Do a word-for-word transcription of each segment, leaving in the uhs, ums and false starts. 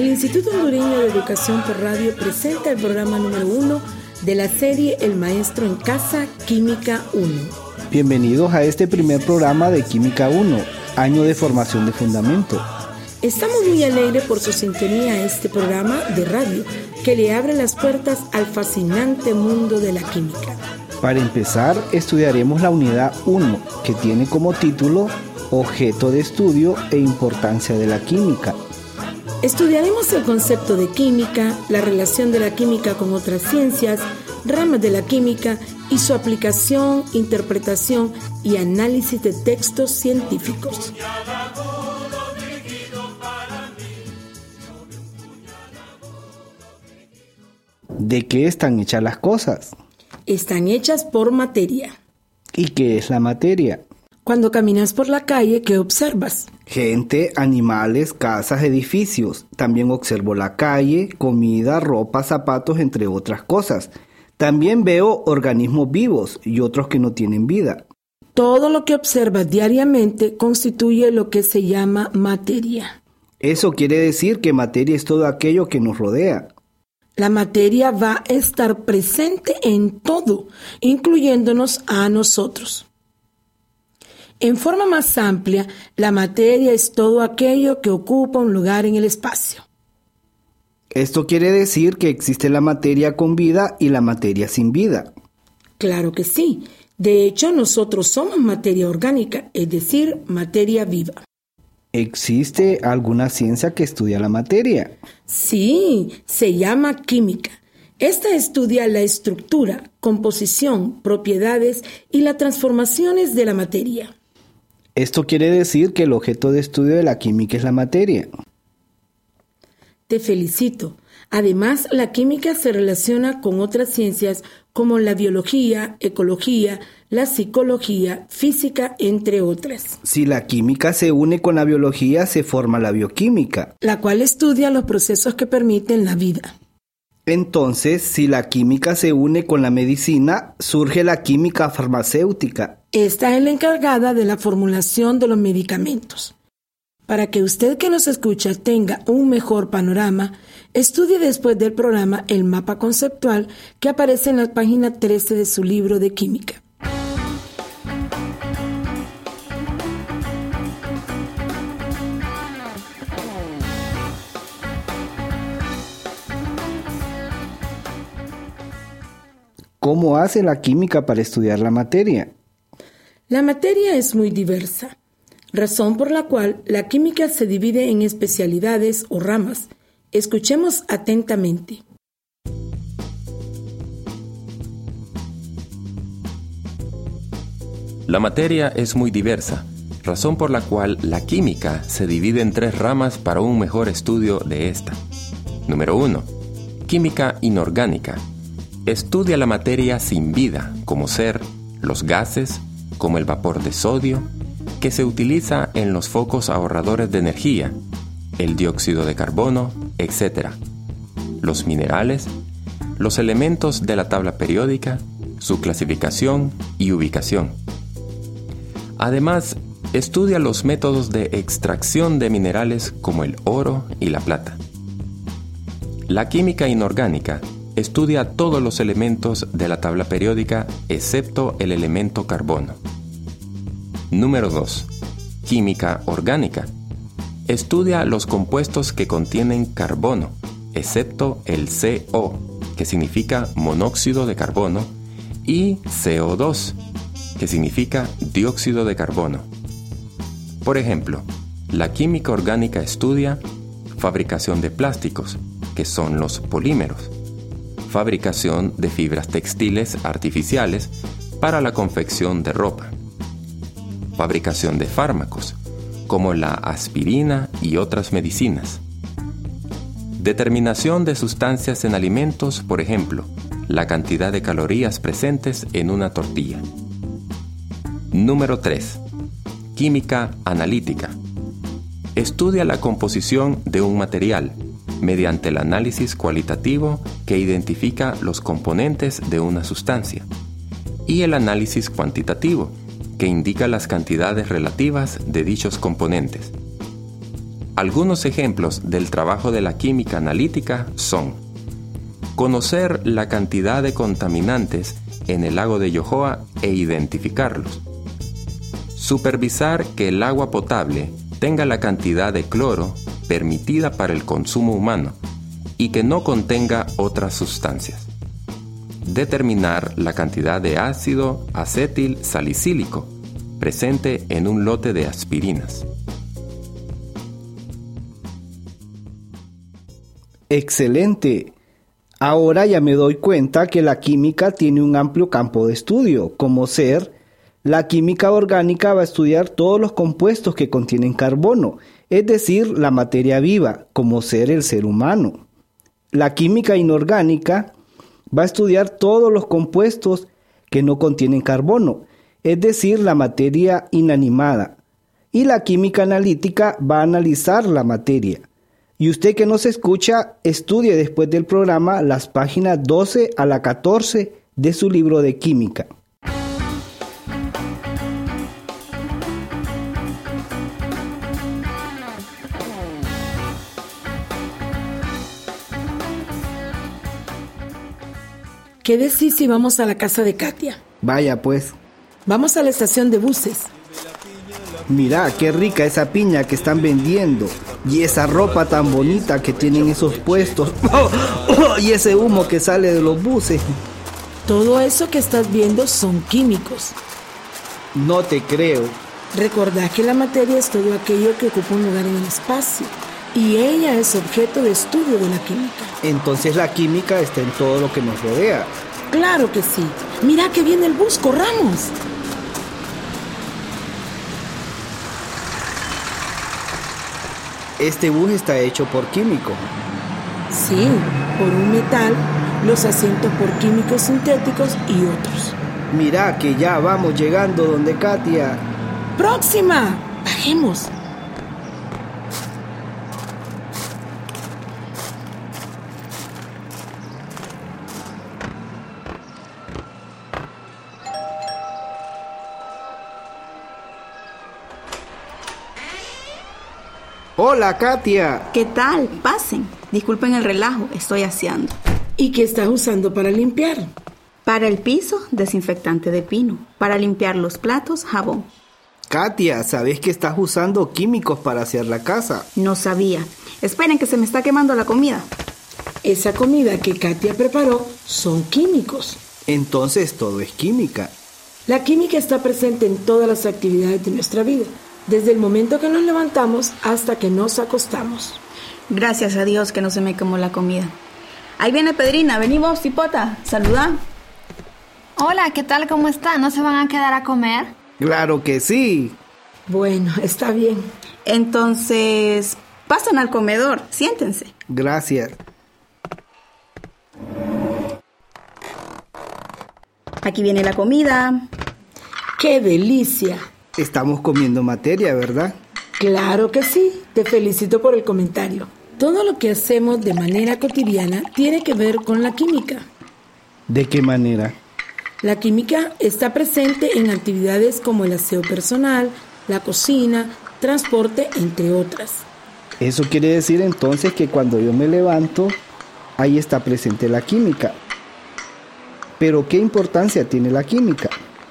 El Instituto Hondureño de Educación por Radio presenta el programa número uno de la serie El Maestro en Casa, Química uno. Bienvenidos a este primer programa de Química uno, año de formación de fundamento. Estamos muy alegres por su sintonía a este programa de radio que le abre las puertas al fascinante mundo de la química. Para empezar, estudiaremos la unidad uno, que tiene como título Objeto de estudio e importancia de la química. Estudiaremos el concepto de química, la relación de la química con otras ciencias, ramas de la química y su aplicación, interpretación y análisis de textos científicos. ¿De qué están hechas las cosas? Están hechas por materia. ¿Y qué es la materia? Cuando caminas por la calle, ¿qué observas? Gente, animales, casas, edificios. También observo la calle, comida, ropa, zapatos, entre otras cosas. También veo organismos vivos y otros que no tienen vida. Todo lo que observas diariamente constituye lo que se llama materia. Eso quiere decir que materia es todo aquello que nos rodea. La materia va a estar presente en todo, incluyéndonos a nosotros. En forma más amplia, la materia es todo aquello que ocupa un lugar en el espacio. Esto quiere decir que existe la materia con vida y la materia sin vida. Claro que sí. De hecho, nosotros somos materia orgánica, es decir, materia viva. ¿Existe alguna ciencia que estudia la materia? Sí, se llama química. Esta estudia la estructura, composición, propiedades y las transformaciones de la materia. Esto quiere decir que el objeto de estudio de la química es la materia. Te felicito. Además, la química se relaciona con otras ciencias como la biología, ecología, la psicología, física, entre otras. Si la química se une con la biología, se forma la bioquímica, la cual estudia los procesos que permiten la vida. Entonces, si la química se une con la medicina, surge la química farmacéutica. Esta es la encargada de la formulación de los medicamentos. Para que usted que nos escucha tenga un mejor panorama, estudie después del programa el mapa conceptual que aparece en la página trece de su libro de química. ¿Cómo hace la química para estudiar la materia? La materia es muy diversa, razón por la cual la química se divide en especialidades o ramas. Escuchemos atentamente. La materia es muy diversa, razón por la cual la química se divide en tres ramas para un mejor estudio de esta. Número uno. Química inorgánica. Estudia la materia sin vida, como ser los gases, como el vapor de sodio, que se utiliza en los focos ahorradores de energía, el dióxido de carbono, etcétera. Los minerales, los elementos de la tabla periódica, su clasificación y ubicación. Además, estudia los métodos de extracción de minerales como el oro y la plata. La química inorgánica estudia todos los elementos de la tabla periódica excepto el elemento carbono. Número dos. Química orgánica. Estudia los compuestos que contienen carbono, excepto el C O, que significa monóxido de carbono, y C O dos, que significa dióxido de carbono. Por ejemplo, la química orgánica estudia fabricación de plásticos, que son los polímeros, fabricación de fibras textiles artificiales para la confección de ropa, fabricación de fármacos, como la aspirina y otras medicinas, determinación de sustancias en alimentos, por ejemplo, la cantidad de calorías presentes en una tortilla. Número tres. Química analítica. Estudia la composición de un material mediante el análisis cualitativo que identifica los componentes de una sustancia, y el análisis cuantitativo que indica las cantidades relativas de dichos componentes. Algunos ejemplos del trabajo de la química analítica son: conocer la cantidad de contaminantes en el lago de Yohoa e identificarlos. Supervisar que el agua potable tenga la cantidad de cloro permitida para el consumo humano y que no contenga otras sustancias. Determinar la cantidad de ácido acetil salicílico presente en un lote de aspirinas. Excelente. Ahora ya me doy cuenta que la química tiene un amplio campo de estudio, como ser: la química orgánica va a estudiar todos los compuestos que contienen carbono, es decir, la materia viva, como ser el ser humano. La química inorgánica va a estudiar todos los compuestos que no contienen carbono, es decir, la materia inanimada. Y la química analítica va a analizar la materia. Y usted que nos escucha, estudie después del programa las páginas doce a la catorce de su libro de química. ¿Qué decís si vamos a la casa de Katia? Vaya pues. Vamos a la estación de buses. Mira, qué rica esa piña que están vendiendo. Y esa ropa tan bonita que tienen esos puestos. ¡Oh! ¡Oh! Y ese humo que sale de los buses. Todo eso que estás viendo son químicos. No te creo. Recordá que la materia es todo aquello que ocupa un lugar en el espacio. Y ella es objeto de estudio de la química. Entonces la química está en todo lo que nos rodea. Claro que sí. Mira que viene el bus, corramos. Este bus está hecho por químicos. Sí, por un metal, los asientos por químicos sintéticos y otros. Mira que ya vamos llegando donde Katia. ¡Próxima! ¡Bajemos! Hola, Katia. ¿Qué tal? Pasen. Disculpen el relajo, estoy aseando. ¿Y qué estás usando para limpiar? Para el piso, desinfectante de pino. Para limpiar los platos, jabón. Katia, ¿sabes que estás usando químicos para hacer la casa? No sabía. Esperen que se me está quemando la comida. Esa comida que Katia preparó son químicos. Entonces todo es química. La química está presente en todas las actividades de nuestra vida, desde el momento que nos levantamos hasta que nos acostamos. Gracias a Dios que no se me quemó la comida. Ahí viene Pedrina, vení vos, Cipota, saludá. Hola, ¿qué tal? ¿Cómo están? ¿No se van a quedar a comer? Claro que sí. Bueno, está bien. Entonces, pasen al comedor, siéntense. Gracias. Aquí viene la comida. ¡Qué delicia! Estamos comiendo materia, ¿verdad? Claro que sí. Te felicito por el comentario. Todo lo que hacemos de manera cotidiana tiene que ver con la química. ¿De qué manera? La química está presente en actividades como el aseo personal, la cocina, transporte, entre otras. Eso quiere decir entonces que cuando yo me levanto, ahí está presente la química. Pero ¿qué importancia tiene la química?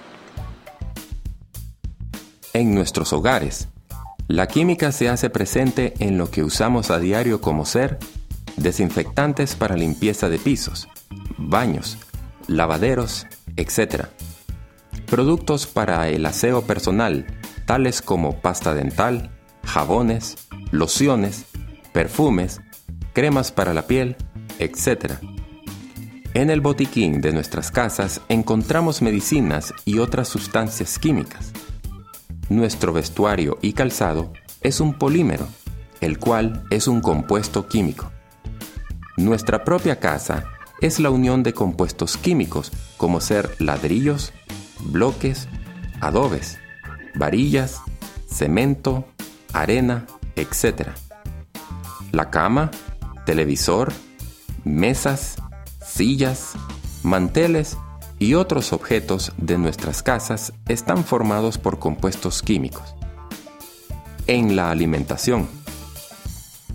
En nuestros hogares, la química se hace presente en lo que usamos a diario como ser desinfectantes para limpieza de pisos, baños, lavaderos, etcétera. Productos para el aseo personal, tales como pasta dental, jabones, lociones, perfumes, cremas para la piel, etcétera. En el botiquín de nuestras casas encontramos medicinas y otras sustancias químicas. Nuestro vestuario y calzado es un polímero, el cual es un compuesto químico. Nuestra propia casa es la unión de compuestos químicos como ser ladrillos, bloques, adobes, varillas, cemento, arena, etcétera. La cama, televisor, mesas, sillas, manteles y otros objetos de nuestras casas están formados por compuestos químicos. En la alimentación,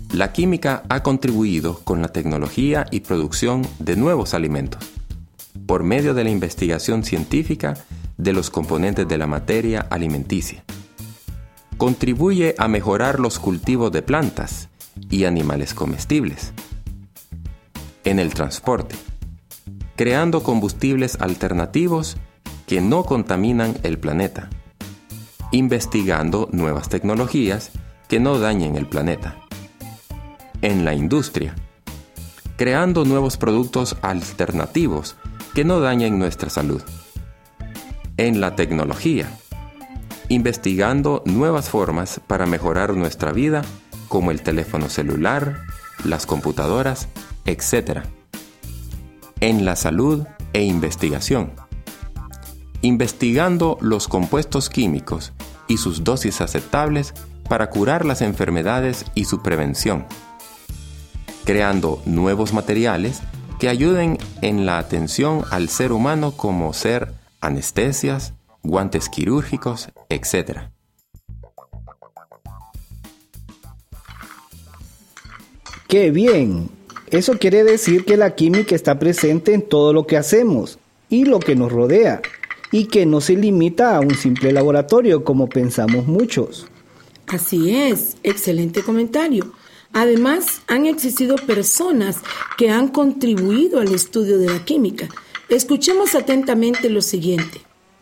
La química ha contribuido con la tecnología y producción de nuevos alimentos, por medio de la investigación científica de los componentes de la materia alimenticia. Contribuye a mejorar los cultivos de plantas y animales comestibles. En el transporte, creando combustibles alternativos que no contaminan el planeta. Investigando nuevas tecnologías que no dañen el planeta. En la industria, creando nuevos productos alternativos que no dañen nuestra salud. En la tecnología, investigando nuevas formas para mejorar nuestra vida, como el teléfono celular, las computadoras, etcétera. En la salud e investigación, investigando los compuestos químicos y sus dosis aceptables para curar las enfermedades y su prevención. Creando nuevos materiales que ayuden en la atención al ser humano, como ser anestesias, guantes quirúrgicos, etcétera. ¡Qué bien! Eso quiere decir que la química está presente en todo lo que hacemos y lo que nos rodea, y que no se limita a un simple laboratorio como pensamos muchos. Así es, excelente comentario. Además, han existido personas que han contribuido al estudio de la química. Escuchemos atentamente lo siguiente.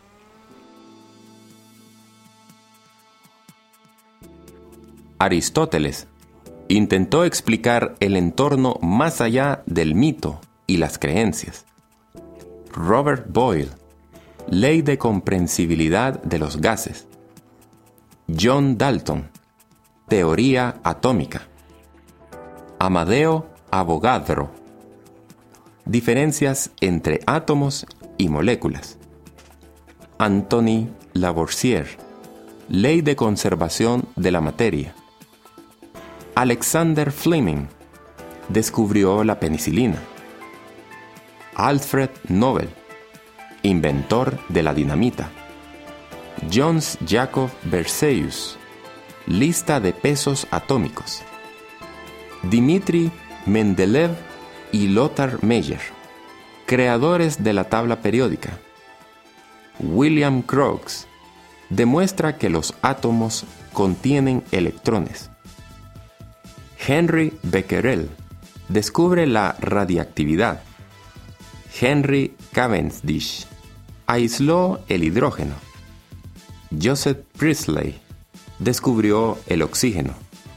Aristóteles intentó explicar el entorno más allá del mito y las creencias. Robert Boyle, ley de comprensibilidad de los gases. John Dalton, teoría atómica. Amadeo Avogadro, diferencias entre átomos y moléculas. Anthony Lavoisier, ley de conservación de la materia. Alexander Fleming, descubrió la penicilina. Alfred Nobel, inventor de la dinamita. Jöns Jacob Berzelius, lista de pesos atómicos. Dmitri Mendeleev y Lothar Meyer, creadores de la tabla periódica. William Crookes, demuestra que los átomos contienen electrones. Henry Becquerel, descubre la radiactividad. Henry Cavendish, aisló el hidrógeno. Joseph Priestley, descubrió el oxígeno.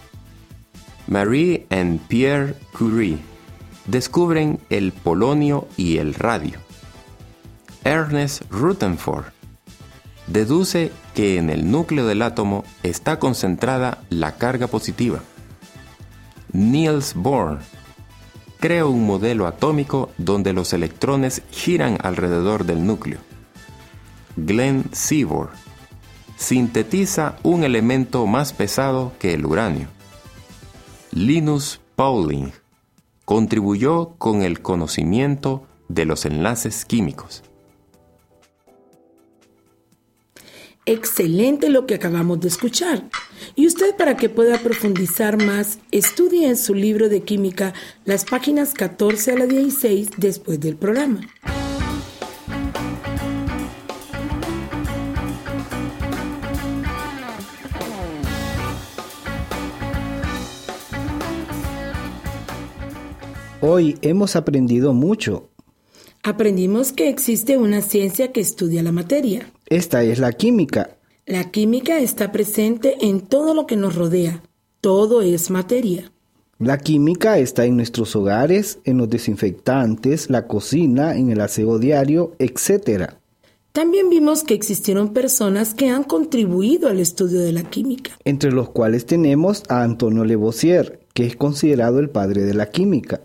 Marie and Pierre Curie, descubren el polonio y el radio. Ernest Rutherford, deduce que en el núcleo del átomo está concentrada la carga positiva. Niels Bohr, crea un modelo atómico donde los electrones giran alrededor del núcleo. Glenn Seaborg, sintetiza un elemento más pesado que el uranio. Linus Pauling, contribuyó con el conocimiento de los enlaces químicos. Excelente lo que acabamos de escuchar. Y usted, para que pueda profundizar más, estudie en su libro de química las páginas catorce a la dieciséis después del programa. Hoy hemos aprendido mucho. Aprendimos que existe una ciencia que estudia la materia. Esta es la química. La química está presente en todo lo que nos rodea. Todo es materia. La química está en nuestros hogares, en los desinfectantes, la cocina, en el aseo diario, etcétera. También vimos que existieron personas que han contribuido al estudio de la química. Entre los cuales tenemos a Antonio Lavoisier, que es considerado el padre de la química.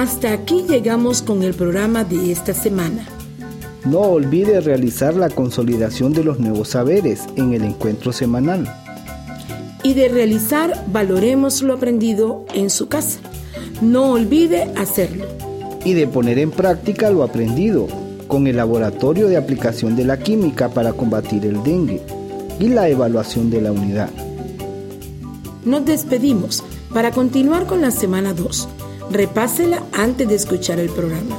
Hasta aquí llegamos con el programa de esta semana. No olvide realizar la consolidación de los nuevos saberes en el encuentro semanal. Y de realizar, valoremos lo aprendido en su casa. No olvide hacerlo. Y de poner en práctica lo aprendido con el laboratorio de aplicación de la química para combatir el dengue y la evaluación de la unidad. Nos despedimos para continuar con la semana dos. Repásela antes de escuchar el programa.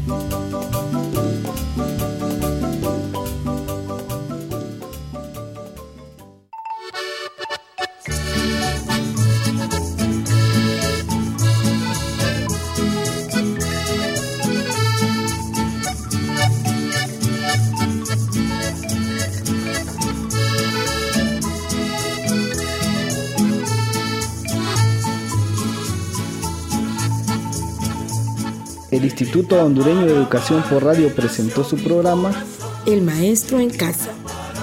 El Instituto Hondureño de Educación por Radio presentó su programa El Maestro en Casa.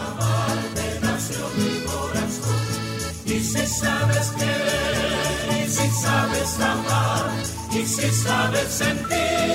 Y si sabes querer, y si sabes amar, y si sabes sentir.